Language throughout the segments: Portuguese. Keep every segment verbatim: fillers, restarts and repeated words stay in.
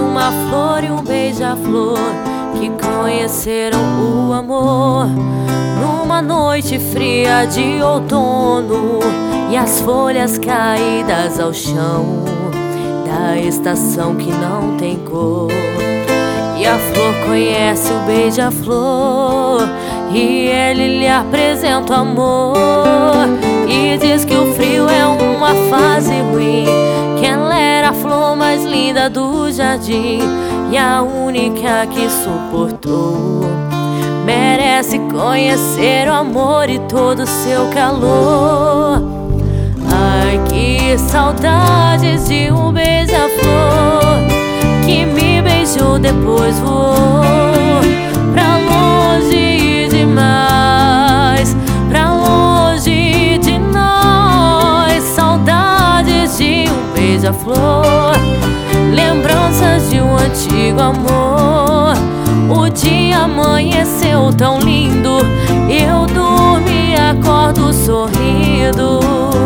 uma flor e um beija-flor que conheceram o amor numa noite fria de outono, e as folhas caídas ao chão da estação que não tem cor. E a flor conhece o beija-flor e ele lhe apresenta o amor, e diz que o frio é uma fase ruim, que ela era a flor mais linda do jardim e a única que suportou. Merece conhecer o amor e todo o seu calor. Ai, que saudades de um beija-flor que me beijou, depois voou pra longe demais, pra longe de nós. Saudades de um beija-flor, lembranças de um antigo amor. O dia amanheceu tão lindo, eu dormi e acordo sorrindo.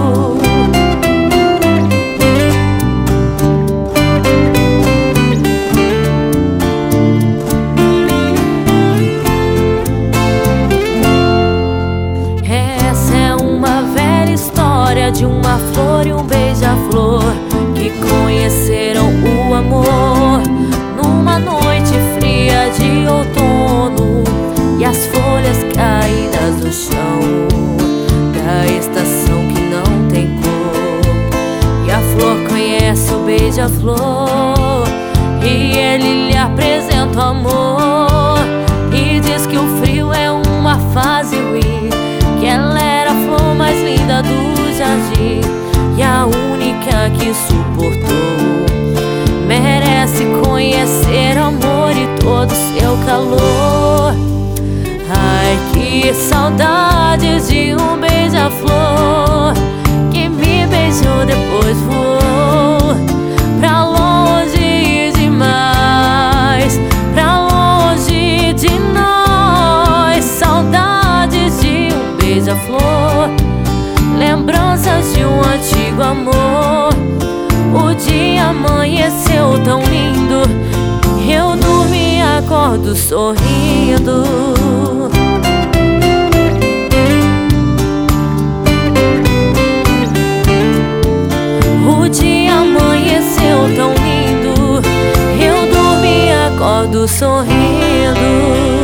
Essa é uma velha história de uma flor e um beija-flor que conheceram o amor numa noite fria de outono, e as folhas caídas do chão da estação que não tem cor. E a flor conhece o beija-flor e ele lhe apresenta o amor, e diz que o frio é uma fase ruim, que ela era a flor mais linda do jardim e a única que suportou. Merece conhecer o amor e todo o seu calor. Ai, que saudades de um beija-flor que me beijou, depois voou pra longe demais, pra longe de nós. Saudades de um beija-flor, lembranças de um antigo amor. O dia amanheceu tão lindo, eu dormi e acordo sorrindo. O dia amanheceu tão lindo, eu dormi e acordo sorrindo.